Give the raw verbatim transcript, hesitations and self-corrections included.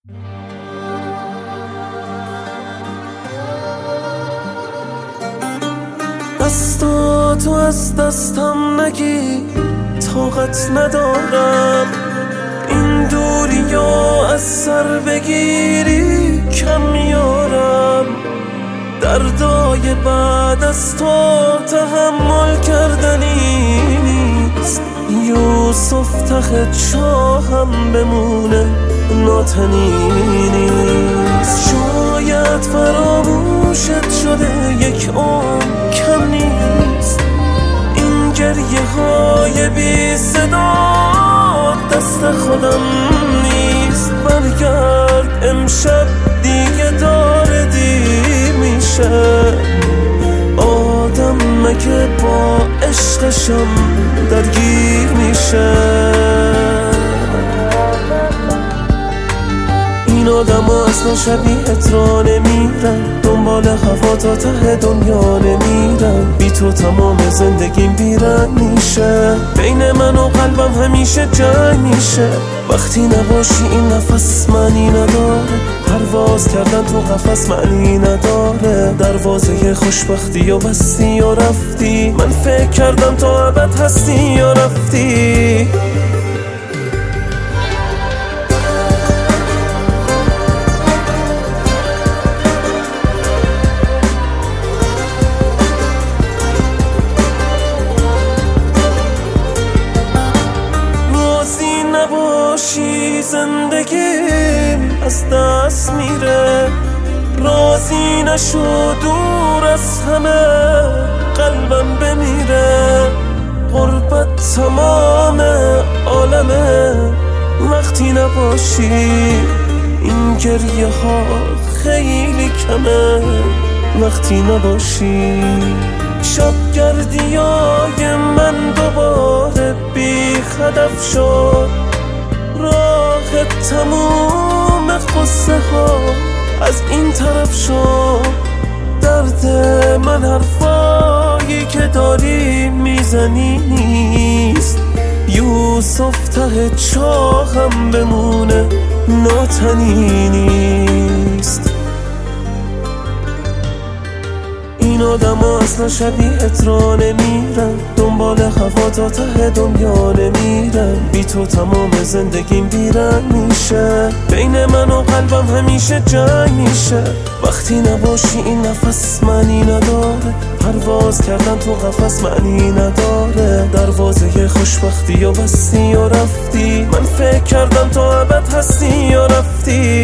دستاتو از دستم نگی، طاقت ندارم این دوریا از سر بگیری، کم میارم دردای بعد از تو تحمل کردنی نیست. یوسف ته چاهم بمونه ناتنی نیست. شاید فراموشت شده یک عمر کم نیست. این گریه های بی صدا دست خودم نیست. برگرد امشب دیگه داره دیر میشه. آدم مگه با عشقشم درگیر میشه. این آدم ها اصلا شبیهت را نمیرن، دنبال هوا تا ته دنیا نمیرن. بی تو تمام زندگیم بیرن میشه. بین من و قلبم همیشه جنگ میشه. وقتی نباشی این نفس معنی نداره. پرواز کردن تو قفس معنی نداره. دروازه خوشبختی و بستی و رفتی. من فکر کردم تا ابد هستی یا رفتی. نباشی زندگیم از دست میره. راضی نشو دور از همه قلبم بمیره. غربت تمام عالمه وقتی نباشی. این گریه ها خیلی کمه وقتی نباشی. شب گردیای من دوباره بی هدف شد. راه تموم قصه ها از این طرف شد. درد من حرفایی که داری میزنی نیست. یوسف ته چاهم بمونه ناتنی نیست. این آدم ها اصلا شبیهت را نمیرن، دنبال هوا تا ته دنیا نمیرن. بی تو تمام زندگیم بیرن میشه. بین من و قلبم همیشه جنگ میشه. وقتی نباشی این نفس معنی نداره. پرواز کردن تو قفس معنی نداره. دروازه خوشبختی و بستی و رفتی. من فکر کردم تا ابد هستی یا رفتی.